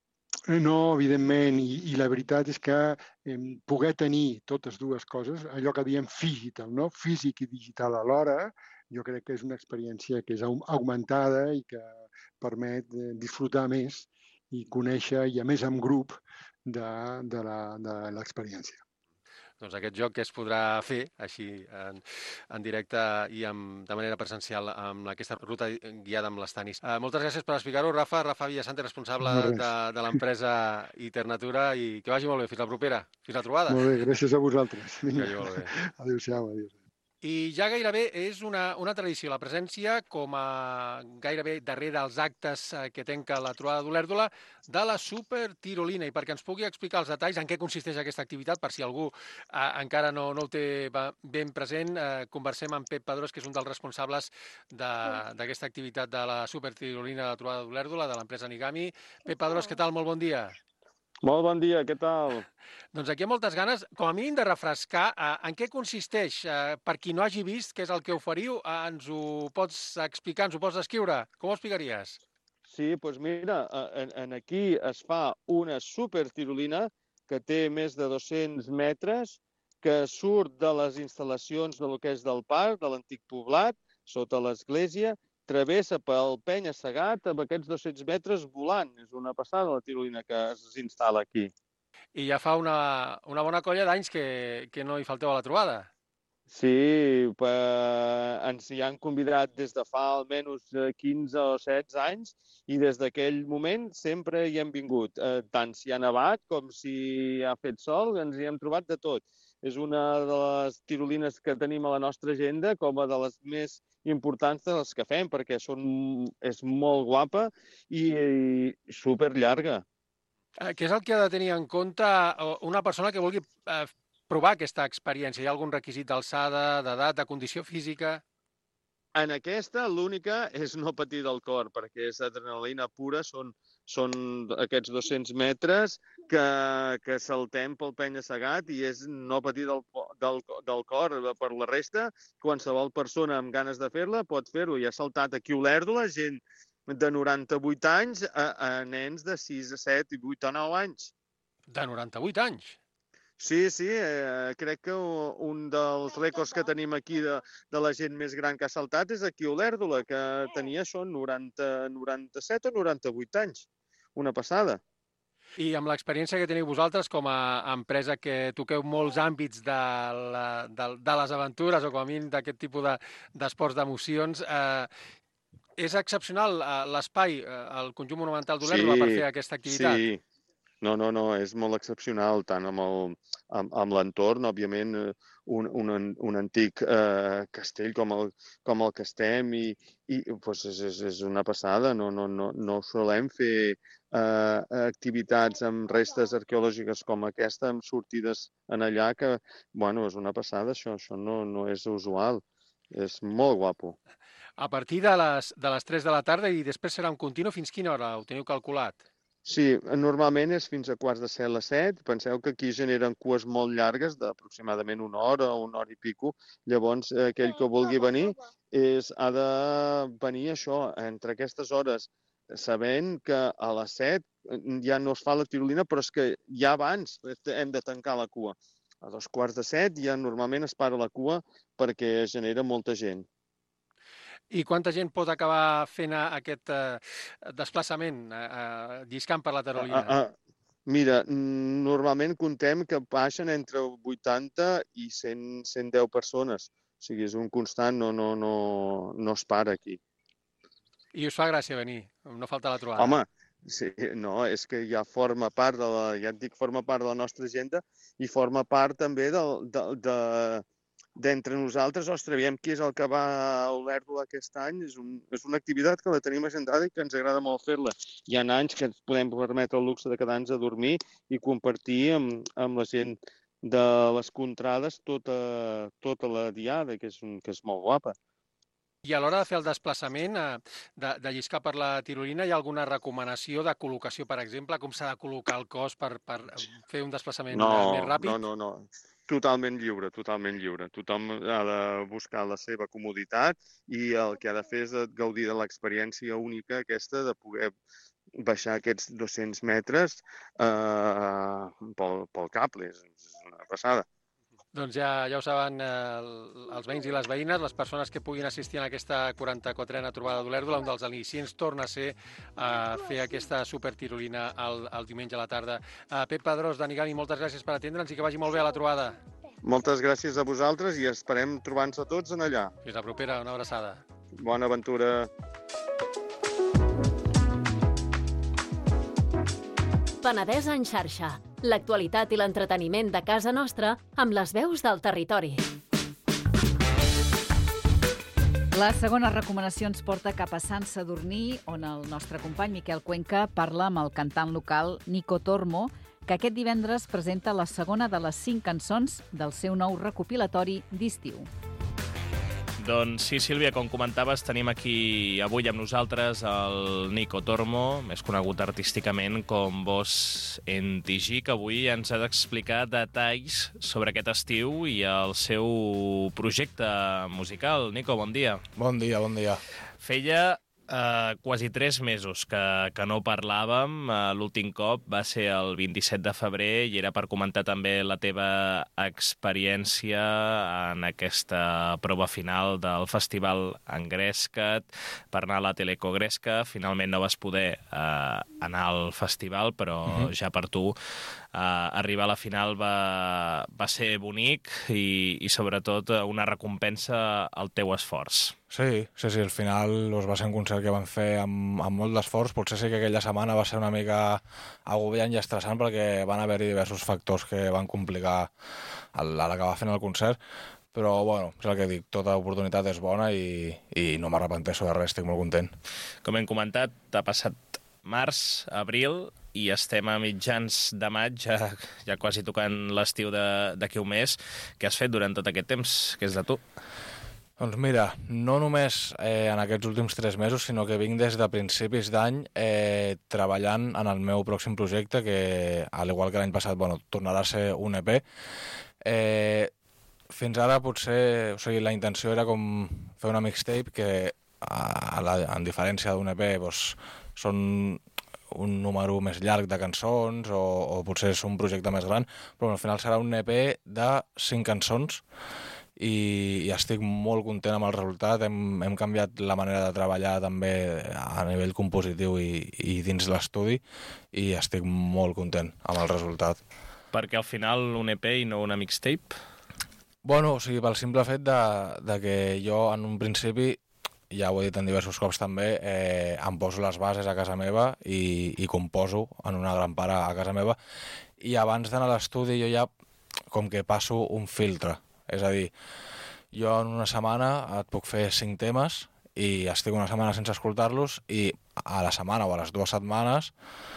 No, evidentment, i, i la veritat és que eh, poder tenir totes dues coses, allò que diem digital, no? Físic i digital alhora, jo crec que és una experiència que és augmentada i que permet disfrutar més i conèixer, i a més en grup, de, de l'experiència. Doncs aquest joc que es podrà fer així en, en directe i amb, de manera presencial amb aquesta ruta guiada amb les Tanis. Uh, moltes gràcies per explicar-ho, Rafa. Rafa Villasante, responsable no de, de l'empresa Iternatura, i que vagi molt bé. Fins la propera. Fins la trobada. Molt bé, gràcies a vosaltres. Que vagi molt bé. Adéu-siau, adéu. I ja gairebé és una, una tradició la presència, com a gairebé darrere els actes que tenca la trobada d'Olèrdola, de la supertirolina. I perquè ens pugui explicar els detalls en què consisteix aquesta activitat, per si algú eh, encara no, no ho té ben present, eh, conversem amb Pep Pedrós, que és un dels responsables d'aquesta activitat de la supertirolina de la trobada d'Olèrdola, de l'empresa Nigami. Pep Pedrós, què tal? Molt bon dia. Molt bon dia, què tal? Doncs aquí hi ha moltes ganes, com a mínim, de refrescar eh, en què consisteix. Eh, per qui no hagi vist què és el que oferiu, eh, ens ho pots explicar, ens ho pots descriure? Com ho explicaries? Sí, doncs mira, en, en aquí es fa una supertirolina que té més de dos-cents metres, que surt de les instal·lacions de lo que és del parc, de l'antic poblat, sota l'església, travessa pel penya-segat amb aquests dos-cents metres volant. És una passada la tirolina que es instal·la aquí. I ja fa una, una bona colla d'anys que, que no hi falteu a la trobada. Sí, per, ens hi han convidat des de fa almenys quinze o setze anys i des d'aquell moment sempre hi hem vingut. Eh, tant si ha nevat com si ha fet sol, ens hi hem trobat de tot. És una de les tirolines que tenim a la nostra agenda com a de les més importants de les que fem, perquè són, és molt guapa i, i superllarga. Eh, què és el que ha de tenir en compte una persona que vulgui eh, provar aquesta experiència? Hi ha algun requisit d'alçada, d'edat, de condició física? En aquesta, l'única és no patir del cor, perquè és adrenalina pura, són, són aquests dos-cents metres que, que saltem pel penya-segat i és no patir del, del, del cor. Per la resta, qualsevol persona amb ganes de fer-la pot fer-ho. Hi ha saltat aquí a Olèrdola gent de noranta-vuit anys a, a nens de sis, set, vuit o nou anys. De noranta-vuit anys? Sí, sí, eh, crec que un dels rècords que tenim aquí de, de la gent més gran que ha saltat és aquí a Olèrdola, que tenia això noranta, noranta-set o noranta-vuit anys. Una passada. I amb l'experiència que teniu vosaltres com a empresa que toqueu molts àmbits de, la, de, de les aventures o com a mínim d'aquest tipus d'esports de, d'emocions, eh, és excepcional eh, l'espai, eh, el conjunt monumental d'Olèrdola, sí, per fer aquesta activitat? Sí. No, no, no, és molt excepcional, tant amb, el, amb, amb l'entorn, òbviament, un, un, un antic eh, castell com el, com el que estem i, i pues és, és, és una passada, no, no, no, no solem fer eh, activitats amb restes arqueològiques com aquesta, amb sortides en allà, que, bueno, és una passada, això, això no, no és usual, és molt guapo. A partir de les, de les tres de la tarda i després serà un continu, fins quina hora ho teniu calculat? Sí, normalment és fins a quarts de set a les set. Penseu que aquí generen cues molt llargues, d'aproximadament una hora o una hora i pico. Llavors, aquell que vulgui venir és, ha de venir això, entre aquestes hores, sabent que a les set ja no es fa la tirolina, però és que ja abans hem de tancar la cua. A dos quarts de set ja normalment es para la cua perquè genera molta gent. I quanta gent pot acabar fent aquest eh, desplaçament, eh, lliscant per la tirolina? Ah, ah, mira, normalment contem que baixen entre vuitanta i cent, cent deu persones. O sigui, és un constant, no, no, no, no es para aquí. I us fa gràcia venir, no falta la trobada. Home, sí, no, és que ja forma part de la, ja et dic, forma part de la nostra agenda i forma part també del, de, de, d'entre nosaltres, ostres, aviam qui és el que va a Olèrdola aquest any. És, un, és una activitat que la tenim agendada i que ens agrada molt fer-la. Hi ha anys que ens podem permetre el luxe de quedar-nos a dormir i compartir amb, amb la gent de les contrades tota, tota la diada, que és, un, que és molt guapa. I a l'hora de fer el desplaçament, de, de lliscar per la tirolina, hi ha alguna recomanació de col·locació, per exemple? Com s'ha de col·locar el cos per, per fer un desplaçament no, més ràpid? No, no, no. Totalment lliure, totalment lliure. Tothom ha de buscar la seva comoditat i el que ha de fer és gaudir de l'experiència única aquesta de poder baixar aquests dos-cents metres eh, pel, pel cable. És una passada. Doncs ja, ja ho saben eh, els veïns i les veïnes, les persones que puguin assistir a aquesta quaranta-quatrena trobada d'Olèrdola, un dels al·licients torna a ser a eh, fer aquesta supertirolina el, el diumenge a la tarda. Uh, Pep Pedrós, Dani Gani, moltes gràcies per atendre'ns i que vagi molt bé a la trobada. Moltes gràcies a vosaltres i esperem trobar-nos tots en allà. Fins la propera, una abraçada. Bona aventura. Penedès en xarxa. L'actualitat i l'entreteniment de casa nostra amb les veus del territori. La segona recomanació ens porta cap a Sant Sadurní, on el nostre company Miquel Cuenca parla amb el cantant local Nico Tormo, que aquest divendres presenta la segona de les cinc cançons del seu nou recopilatori d'estiu. Doncs sí, Sílvia, com comentaves, tenim aquí avui amb nosaltres el Nico Tormo, més conegut artísticament com Boss en T G, que avui ens ha d'explicar detalls sobre aquest estiu i el seu projecte musical. Nico, bon dia. Bon dia, bon dia. Feia Uh, quasi tres mesos que, que no parlàvem. Uh, L'últim cop va ser el vint-i-set de febrer i era per comentar també la teva experiència en aquesta prova final del festival Engresca't, per anar a la Teleco Gresca. Finalment no vas poder uh, anar al festival, però uh-huh. ja per tu Uh, arribar a la final va, va ser bonic i, i sobretot una recompensa al teu esforç. Sí, sí, sí, al final doncs, va ser un concert que vam fer amb, amb molt d'esforç. Potser sí que aquella setmana va ser una mica agobiant i estressant perquè van haver-hi diversos factors que van complicar el, a l'acabar fent el concert, però bueno, és el que dic, tota oportunitat és bona i, i no m'arrepenteixo de res, estic molt content. Com hem comentat, t'ha passat març, abril, i estem a mitjans de maig, ja, ja quasi tocant l'estiu d'aquí un mes. Què has fet durant tot aquest temps? Què és de tu? Doncs mira, no només eh, en aquests últims tres mesos, sinó que vinc des de principis d'any eh, treballant en el meu pròxim projecte, que, al igual que l'any passat, bueno, tornarà a ser un E P. Eh, fins ara, potser, o sigui, la intenció era com fer una mixtape que, a la, en diferència d'un E P, doncs, són un número més llarg de cançons o, o potser és un projecte més gran, però al final serà un E P de cinc cançons i, i estic molt content amb el resultat. Hem, hem canviat la manera de treballar també a nivell compositiu i, i dins l'estudi i estic molt content amb el resultat. Perquè al final un E P i no una mixtape? Bueno, o sigui, pel simple fet de, de que jo en un principi, ja ho he dit en diversos cops també, eh, em poso les bases a casa meva i, i composo en una gran part a casa meva, i abans d'anar a l'estudi jo ja com que passo un filtre, és a dir, jo en una setmana et puc fer cinc temes i estic una setmana sense escoltar-los i a la setmana o a les dues setmanes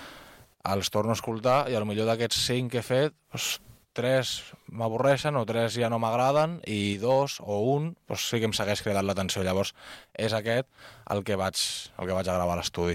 els torno a escoltar i potser d'aquests cinc que he fet, doncs, tres m'avorreixen o tres ja no m'agraden i dos o un doncs sí que em segueix cridant l'atenció. Llavors és aquest el que vaig, el que vaig a gravar a l'estudi.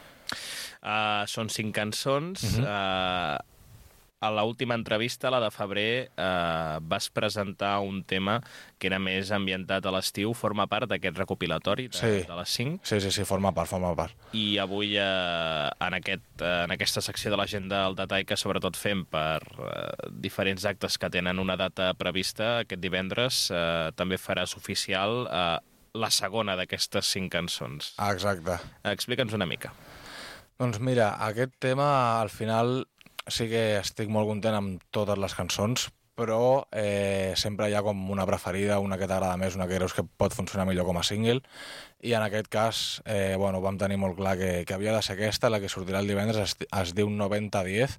Uh, són cinc cançons. Uh-huh. uh, a l'última entrevista, la de febrer, uh, vas presentar un tema que era més ambientat a l'estiu. Forma part d'aquest recopilatori de, sí. de les cinc? Sí, sí, sí, forma part, forma part. I avui, uh, en, aquest, uh, en aquesta secció de l'agenda al detall que sobretot fem per uh, diferents actes que tenen una data prevista, aquest divendres uh, també faràs oficial uh, la segona d'aquestes cinc cançons. Ah, exacte. Explica'ns una mica. Doncs mira, aquest tema al final sí que estic molt content amb totes les cançons, però eh, sempre hi ha com una preferida, una que t'agrada més, una que creus que pot funcionar millor com a single, i en aquest cas eh, bueno, vam tenir molt clar que, que havia de ser aquesta, la que sortirà el divendres, es, es diu noventa diez,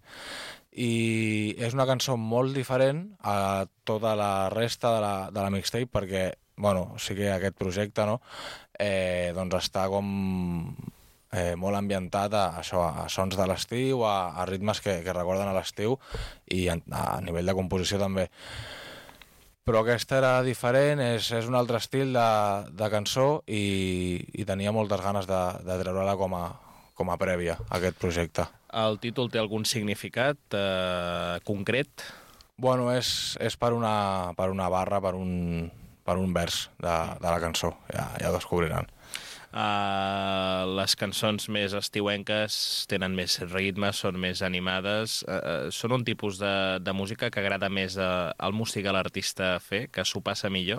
i és una cançó molt diferent a tota la resta de la, de la mixtape, perquè bueno, sí que aquest projecte no, eh, doncs està com Eh, molt ambientat a, a, això, a sons de l'estiu, a, a ritmes que, que recorden a l'estiu i a, a nivell de composició també. però aquesta era diferent, és, és un altre estil de, de cançó i, i tenia moltes ganes de, de treure-la com a, com a prèvia a aquest projecte. El títol té algun significat eh, concret? Bueno, és, és per, una, per una barra, per un, per un vers de, de la cançó, ja, ja ho descobriran. Uh, les cançons més estiuenques tenen més ritmes, són més animades. Uh, uh, són un tipus de, de música que agrada més uh, al músic, a l'artista fer, que s'ho passa millor?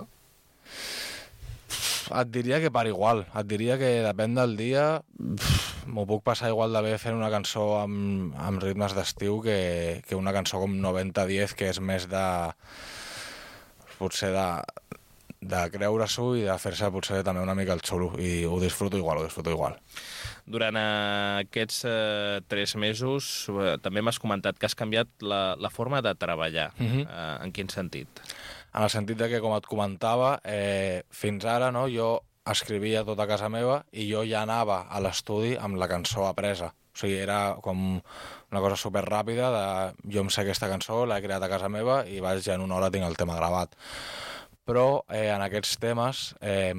Et diria que per igual. Et diria que depèn del dia. M'ho puc passar igual de bé fent una cançó amb, amb ritmes d'estiu que, que una cançó com noventa diez, que és més de... potser de... de creure-s'ho i de fer-se potser també una mica el xulo, i ho disfruto igual, ho disfruto igual. Durant uh, aquests uh, tres mesos uh, també m'has comentat que has canviat la, la forma de treballar. Uh-huh. uh, en quin sentit? En el sentit de que, com et comentava, eh, fins ara no, jo escrivia tot a casa meva i jo ja anava a l'estudi amb la cançó apresa. O sigui, era com una cosa superràpida de jo em sé aquesta cançó, l'he creat a casa meva i vaig ja en una hora tinc el tema gravat. Però eh, en aquests temes eh,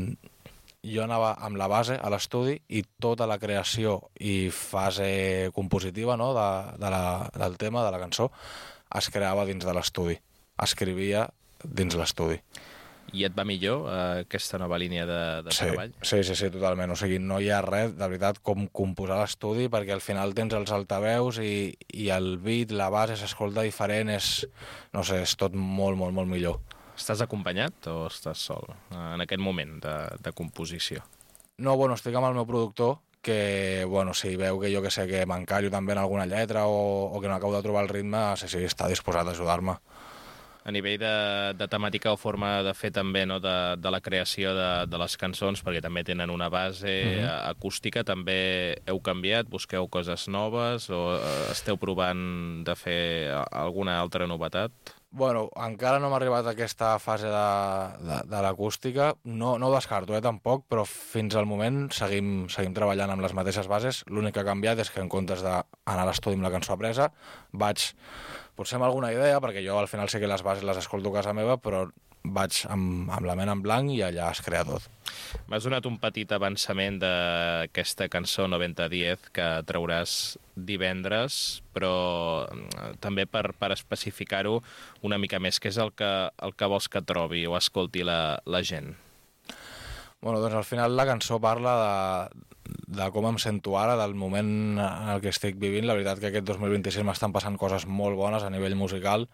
jo anava amb la base a l'estudi i tota la creació i fase compositiva, no, de, de la, del tema, de la cançó, es creava dins de l'estudi. Escrivia dins l'estudi. I et va millor eh, aquesta nova línia de, de sí, treball? Sí, sí, sí, totalment. O sigui, no hi ha res, de veritat, com composar l'estudi, perquè al final tens els altaveus i, i el beat, la base s'escolta diferent, és, no sé, és tot molt, molt, molt millor. Estàs acompanyat o estàs sol en aquest moment de, de composició? No, bueno, estic amb el meu productor, que, bueno, si veu que jo que sé que m'encallo també en alguna lletra o, o que no acabo de trobar el ritme, sí, sí, està disposat a ajudar-me. A nivell de, de temàtica o forma de fer també, no, de, de la creació de, de les cançons, perquè també tenen una base mm-hmm. acústica, també heu canviat? Busqueu coses noves o esteu provant de fer alguna altra novetat? Bueno, encara no m'ha arribat a aquesta fase de, de, de l'acústica, no, no ho descarto, eh, tampoc, però fins al moment seguim, seguim treballant amb les mateixes bases. L'únic que ha canviat és que en comptes d'anar a l'estudi amb la cançó apresa, vaig potser amb alguna idea, perquè jo al final sí que les bases les escolto a casa meva, però vaig amb, amb la ment en blanc i allà es crea tot. M'has donat un petit avançament d'aquesta cançó noventa diez que trauràs divendres, però també per, per especificar-ho una mica més, què és el que, el que vols que trobi o escolti la, la gent? Bueno, doncs al final la cançó parla de, de com em sento ara, del moment en el que estic vivint. La veritat que aquest dos mil vint-i-sis m'estan passant coses molt bones a nivell musical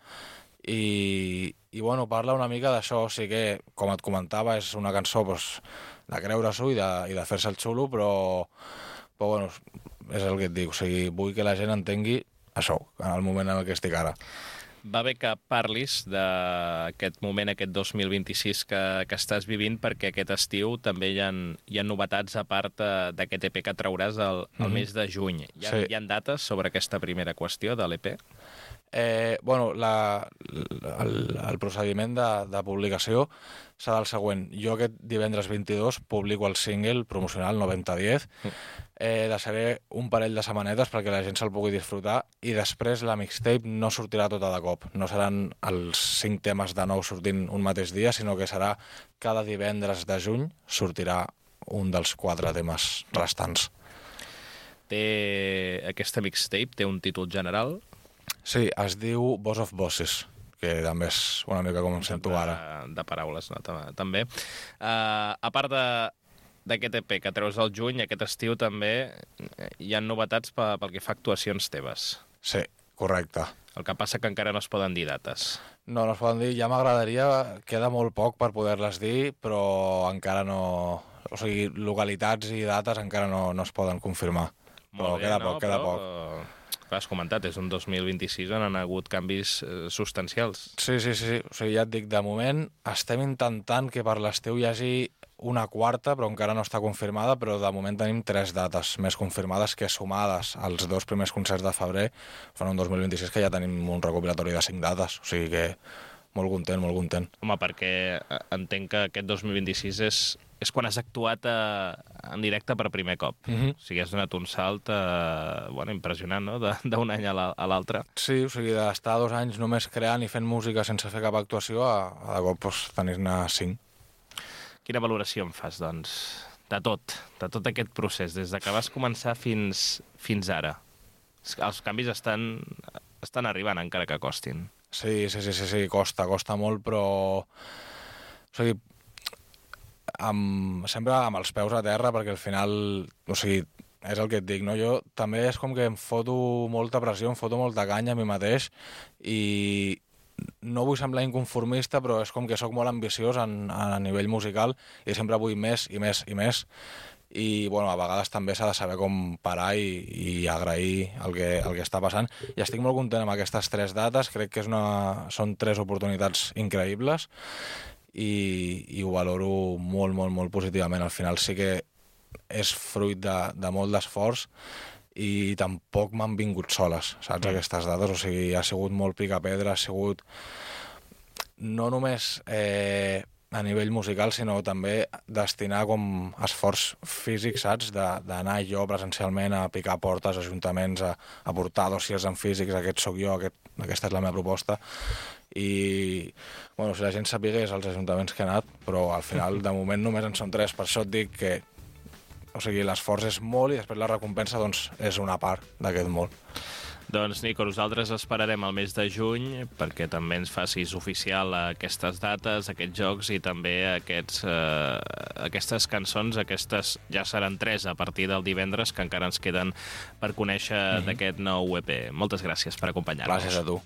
i, i bueno, parla una mica d'això. O sigui que, com et comentava, és una cançó pues, de creure-s'ho i de, i de fer-se el xulo, però, però bueno, és el que et dic. O sigui, vull que la gent entengui això, en el moment en el que estic ara. Va bé que parlis d'aquest moment, aquest dos mil vint-i-sis que, que estàs vivint, perquè aquest estiu també hi ha, hi ha novetats a part d'aquest E P que trauràs el, el mm-hmm. mes de juny. Hi ha, sí. hi ha dates sobre aquesta primera qüestió de l'E P? Eh, bueno, la, el, el procediment de, de publicació serà el següent. Jo aquest divendres vint-i-dos publico el single promocional noventa diez. Eh, deixaré un parell de setmanetes perquè la gent se'l pugui disfrutar i després la mixtape no sortirà tota de cop. No seran els cinc temes de nou sortint un mateix dia, sinó que serà cada divendres de juny sortirà un dels quatre temes restants. Té aquesta mixtape té un títol general? Sí, es diu Boss of Bosses, que també és una mica com em sento ara. De, de paraules, no? També. Uh, a part de d'aquest E P que treus al juny, aquest estiu també hi ha novetats pel, pel que fa a actuacions teves. Sí, correcte. El que passa que encara no es poden dir dates. No, no es poden dir. Ja m'agradaria, queda molt poc per poder-les dir, però encara no... O sigui, localitats i dates encara no, no es poden confirmar. Però molt bé, queda no? poc, queda però... poc. Has comentat, és un dos mil vint-i-sis on han hagut canvis eh, substancials. Sí, sí, sí. O sigui, ja et dic, de moment estem intentant que per l'estiu hi hagi una quarta, però encara no està confirmada, però de moment tenim tres dates més confirmades que sumades als dos primers concerts de febrer fan un dos mil vint-i-sis que ja tenim un recopilatori de cinc dates. O sigui que molt content, molt content. Home, perquè entenc que aquest dos mil vint-i-sis és, és quan has actuat eh, en directe per primer cop. Mm-hmm. O sigui, has donat un salt eh, bueno, impressionant, no?, d'un any a l'altre. Sí, o sigui, d'estar dos anys només creant i fent música sense fer cap actuació, a, a de cop doncs, tenir-ne cinc. Quina valoració em fas, doncs, de tot, de tot aquest procés, des de que vas començar fins, fins ara? Els canvis estan, estan arribant, encara que costin. Sí, sí, sí, sí, sí, costa, costa molt, però... O sigui, amb, sempre amb els peus a terra, perquè al final, o sigui, és el que et dic, no? Jo també és com que em foto molta pressió, em foto molta canya a mi mateix, i no vull semblar inconformista, però és com que sóc molt ambiciós en, a nivell musical i sempre vull més i més i més. I bueno, a vegades també s'ha de saber com parar i, i agrair el que, el que està passant. I estic molt content amb aquestes tres dates, crec que és una, són tres oportunitats increïbles i, i ho valoro molt, molt, molt positivament. Al final sí que és fruit de, de molt d'esforç i tampoc m'han vingut soles, saps, aquestes dates. O sigui, ha sigut molt pica-pedra, ha sigut no només eh, a nivell musical, sinó també destinar com esforç físic, saps, d'anar jo presencialment a picar portes, ajuntaments, a, a portar dossiers en físics, aquest sóc jo, aquest, aquesta és la meva proposta. I, bueno, si la gent sapigués els ajuntaments que he anat, però al final, de moment, només en són tres, per això et dic que o sigui, l'esforç és molt i després la recompensa doncs, és una part d'aquest molt. Doncs, Nico, nosaltres esperarem el mes de juny perquè també ens facis oficial aquestes dates, aquests jocs i també aquests, eh, aquestes cançons, aquestes ja seran tres a partir del divendres que encara ens queden per conèixer mm-hmm. d'aquest nou E P. Moltes gràcies per acompanyar-nos. Gràcies a tu.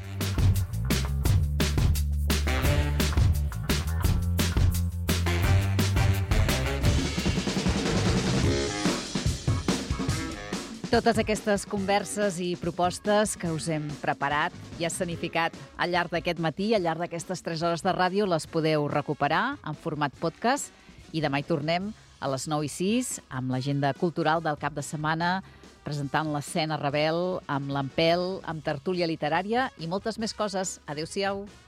Totes aquestes converses i propostes que us hem preparat i escenificat al llarg d'aquest matí, al llarg d'aquestes tres hores de ràdio, les podeu recuperar en format podcast i demà hi tornem a les nou i sis amb l'agenda cultural del cap de setmana, presentant l'escena Rebel, amb l'Ampel, amb tertúlia literària i moltes més coses. Adéu-siau.